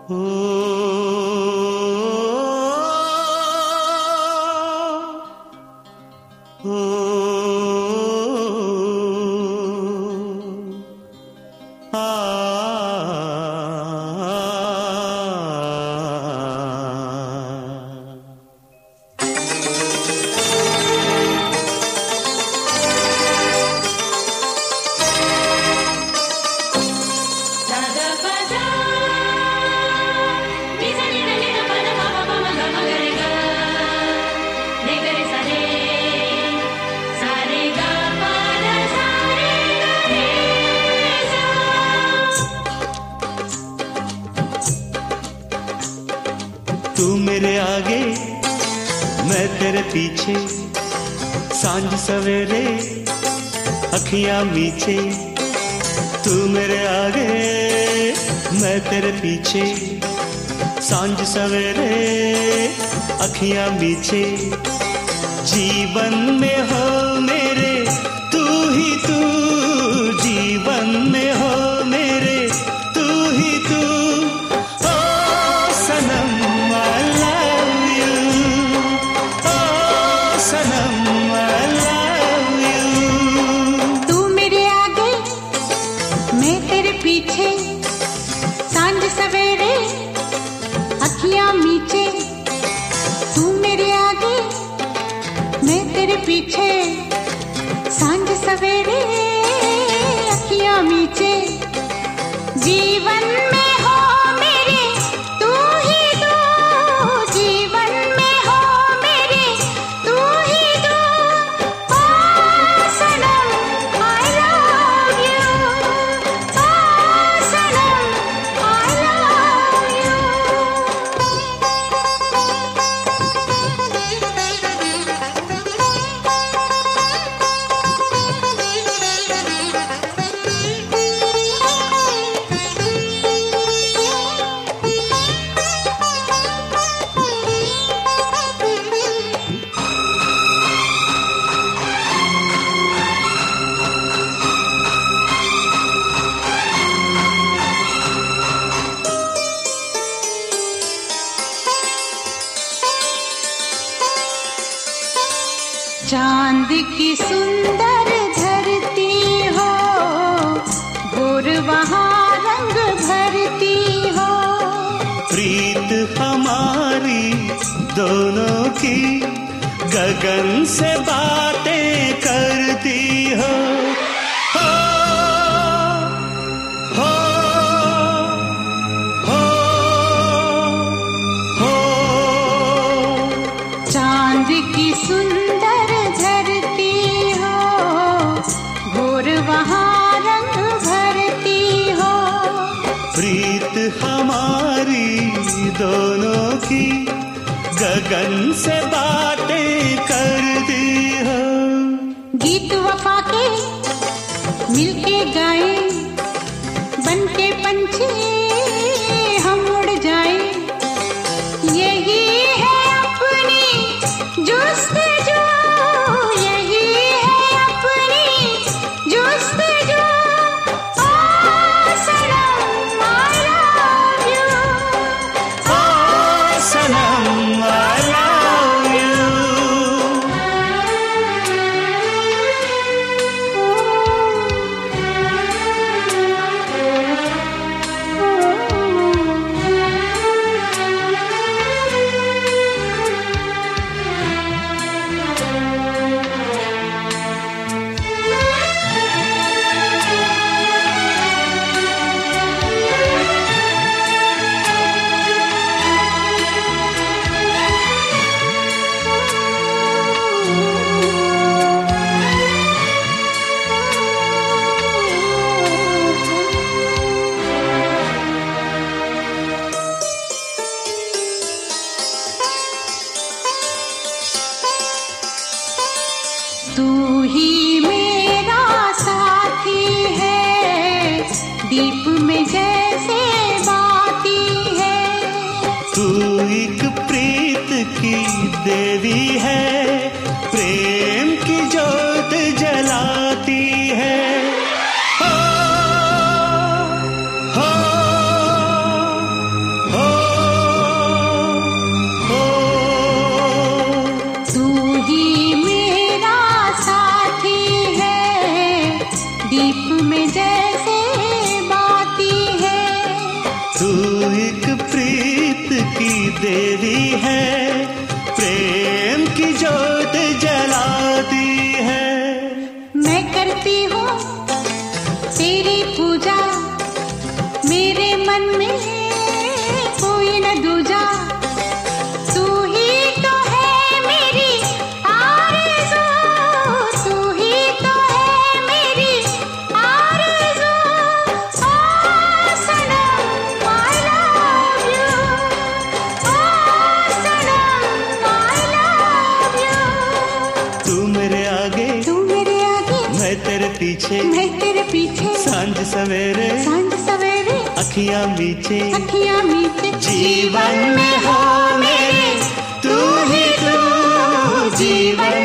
तू मेरे आगे मैं तेरे पीछे, सांझ सवेरे अखियां मीचे। तू मेरे आगे मैं तेरे पीछे, सांझ सवेरे अखियां मीचे। जीवन में हो मेरे तू ही तू, जीवन में हो मेरे तू ही तू। पीछे सांझ सवेरे अखियां मीचे। तू मेरे आगे मैं तेरे पीछे, सांझ सवेरे अखियां मीचे। जीवन में हो मेरे तू ही तू, जीवन में हो मेरे तू ही तू। ओ सनम I love you, चांद की सुंदर धरती हो, भोर वहाँ रंग भरती हो। प्रीत हमारी दोनों की गगन से बातें करती हो। हो, हो, हो, हो। चांद की सुंदर धरती हो, भोर वहाँ रंग भरती हो। प्रीत हमारी दोनों की गगन से बातें करती हो। गीत वफा के मिलके गाए, बनके पंछी हम उड़ जाए। यही है अपनी जुस्तजू, यही है अपनी जुस्तजू। ओ सनम I love you, O Sanam I love you। तू ही मेरा साथी है, दीप में जैसे बाती है। तू एक प्रीत की देवी है, प्रेम की ज्योत जलाती है। हो, हो, हो, में जैसे बाती है। तू एक प्रीत की देवी है, प्रेम की ज्योत जलाती है। मैं करती हूँ तेरी पूजा, मेरे मन में कोई न दूजा। तू ही तो है मेरी आरज़ू, तू ही तो है मेरी आरज़ू। ओ सनम I love you, O Sanam I love you। तू मेरे आगे, तू मेरे आगे, मैं तेरे पीछे, मैं तेरे पीछे। सांझ सवेरे, सांझ सवेरे, अखियां मीचे, अखियां मीचे। जीवन में हो मेरे तू ही तू, जीवन